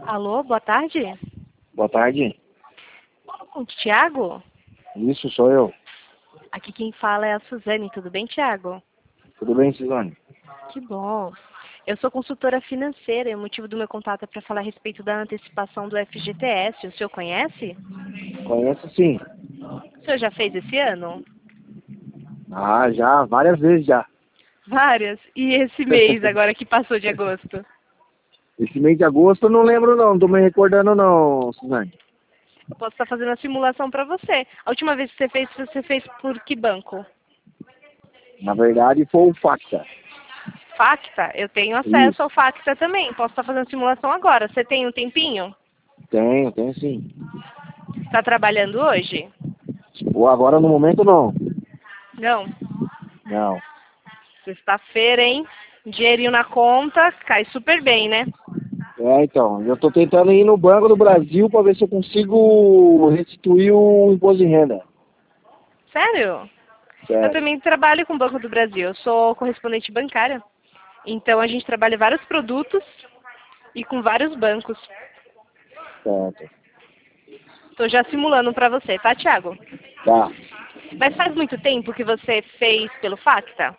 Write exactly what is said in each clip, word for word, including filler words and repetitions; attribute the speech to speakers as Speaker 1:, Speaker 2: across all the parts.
Speaker 1: Alô, boa tarde.
Speaker 2: Boa tarde.
Speaker 1: Com o Thiago?
Speaker 2: Isso, sou eu.
Speaker 1: Aqui quem fala é a Suzane, tudo bem, Thiago?
Speaker 2: Tudo bem, Suzane?
Speaker 1: Que bom. Eu sou consultora financeira e o motivo do meu contato é para falar a respeito da antecipação do F G T S. O senhor conhece?
Speaker 2: Conheço sim.
Speaker 1: O senhor já fez esse ano?
Speaker 2: Ah, já, várias vezes já.
Speaker 1: Várias. E esse mês, agora que passou de agosto?
Speaker 2: Esse mês de agosto eu não lembro não, não tô me recordando não, Suzane.
Speaker 1: Eu posso estar fazendo a simulação para você. A última vez que você fez, você fez por que banco?
Speaker 2: Na verdade foi o Facta.
Speaker 1: Facta? Eu tenho acesso
Speaker 2: Isso.
Speaker 1: ao Facta também. Posso estar fazendo simulação agora. Você tem um tempinho?
Speaker 2: Tenho, tenho sim.
Speaker 1: Está trabalhando hoje?
Speaker 2: Ou agora no momento não.
Speaker 1: Não.
Speaker 2: Não.
Speaker 1: Sexta-feira, hein? Dinheirinho na conta, cai super bem, né?
Speaker 2: É, então, eu tô tentando ir no Banco do Brasil para ver se eu consigo restituir o imposto de renda.
Speaker 1: Sério? Eu
Speaker 2: Sério.
Speaker 1: também trabalho com o Banco do Brasil. Eu sou correspondente bancária. Então a gente trabalha vários produtos e com vários bancos.
Speaker 2: Certo.
Speaker 1: Estou já simulando para você, tá, Thiago?
Speaker 2: Tá.
Speaker 1: Mas faz muito tempo que você fez pelo Facta?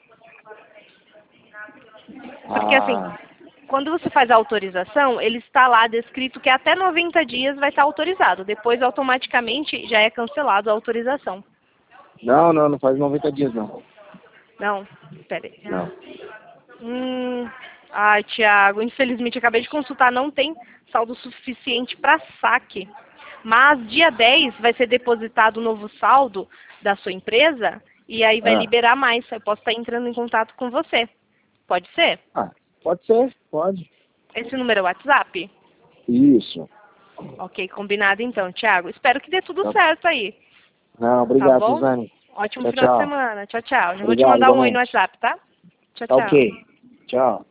Speaker 1: Porque assim,
Speaker 2: Ah,
Speaker 1: quando você faz a autorização, ele está lá descrito que até noventa dias vai estar autorizado. Depois, automaticamente, já é cancelado a autorização.
Speaker 2: não, não, não faz noventa dias não.
Speaker 1: Não, espera aí.
Speaker 2: Não.
Speaker 1: Hum, ai, Thiago, infelizmente, acabei de consultar, não tem saldo suficiente para saque. Mas dia dez vai ser depositado o novo saldo da sua empresa e aí vai
Speaker 2: Ah,
Speaker 1: liberar mais. Eu posso estar entrando em contato com você. Pode ser?
Speaker 2: ah, pode ser, pode.
Speaker 1: Esse número é o WhatsApp?
Speaker 2: Isso.
Speaker 1: Ok, combinado então, Thiago. Espero que dê tudo
Speaker 2: Tá.
Speaker 1: certo aí,
Speaker 2: Não,
Speaker 1: tá
Speaker 2: obrigado,
Speaker 1: bom?
Speaker 2: Suzane.
Speaker 1: Ótimo
Speaker 2: Tchau,
Speaker 1: final de
Speaker 2: tchau.
Speaker 1: semana. Tchau, tchau. Já vou te
Speaker 2: Obrigado,
Speaker 1: mandar um oi no
Speaker 2: igualmente.
Speaker 1: WhatsApp, tá? Tchau,
Speaker 2: Tá
Speaker 1: tchau.
Speaker 2: ok. Tchau.